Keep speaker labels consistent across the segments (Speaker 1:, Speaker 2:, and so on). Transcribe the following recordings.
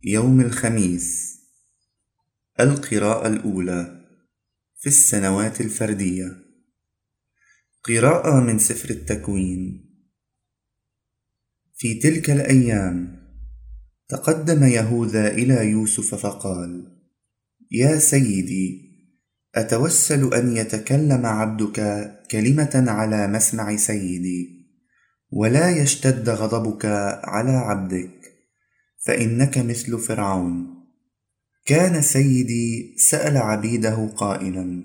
Speaker 1: يوم الخميس. القراءة الأولى في السنوات الفردية. قراءة من سفر التكوين. في تلك الأيام تقدم يهوذا إلى يوسف فقال: يا سيدي، أتوسل أن يتكلم عبدك كلمة على مسمع سيدي، ولا يشتد غضبك على عبدك، فإنك مثل فرعون. كان سيدي سأل عبيده قائلا: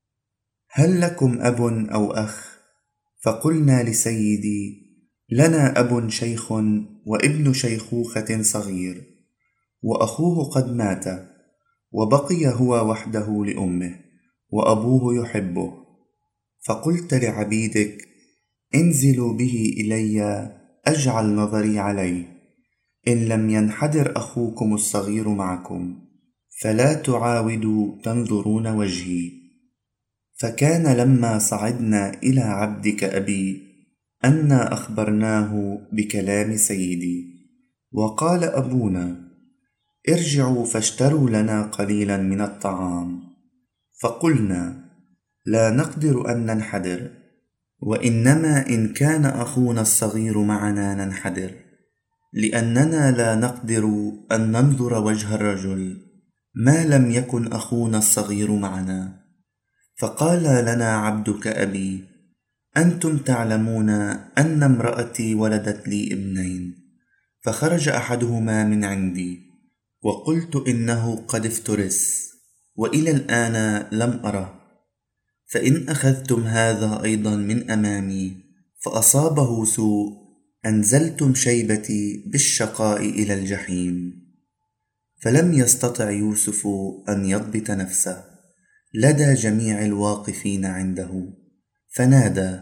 Speaker 1: هل لكم أب أو أخ؟ فقلنا لسيدي: لنا أب شيخ وابن شيخوخة صغير، وأخوه قد مات، وبقي هو وحده لأمه، وأبوه يحبه. فقلت لعبيدك: انزلوا به إلي أجعل نظري عليه، إن لم ينحدر أخوكم الصغير معكم، فلا تعاودوا تنظرون وجهي. فكان لما صعدنا إلى عبدك أبي أنا أخبرناه بكلام سيدي، وقال أبونا: ارجعوا فاشتروا لنا قليلا من الطعام. فقلنا: لا نقدر أن ننحدر، وإنما إن كان أخونا الصغير معنا ننحدر، لأننا لا نقدر أن ننظر وجه الرجل ما لم يكن أخونا الصغير معنا. فقال لنا عبدك أبي: أنتم تعلمون أن امرأتي ولدت لي ابنين، فخرج أحدهما من عندي، وقلت إنه قد افترس، وإلى الآن لم أره. فإن أخذتم هذا أيضا من أمامي فأصابه سوء، أنزلتم شيبتي بالشقاء إلى الجحيم. فلم يستطع يوسف أن يضبط نفسه لدى جميع الواقفين عنده، فنادى: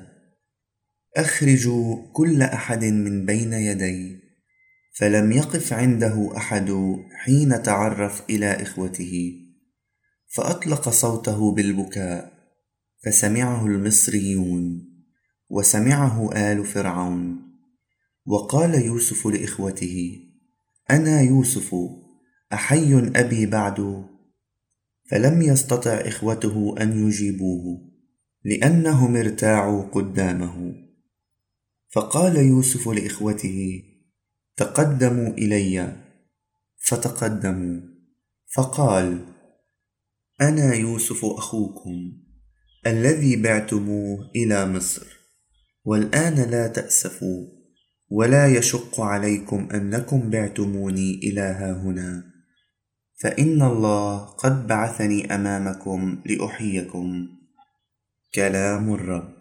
Speaker 1: أخرجوا كل أحد من بين يدي. فلم يقف عنده أحد حين تعرف إلى إخوته، فأطلق صوته بالبكاء، فسمعه المصريون وسمعه آل فرعون. وقال يوسف لإخوته: أنا يوسف، أحي أبي بعد؟ فلم يستطع إخوته أن يجيبوه، لأنهم ارتاعوا قدامه. فقال يوسف لإخوته: تقدموا إلي. فتقدموا. فقال: أنا يوسف أخوكم الذي بعتموه إلى مصر، والآن لا تأسفوا، ولا يشق عليكم أنكم بعتموني إلى هاهنا، فإن الله قد بعثني أمامكم لأحييكم. كلام الرب.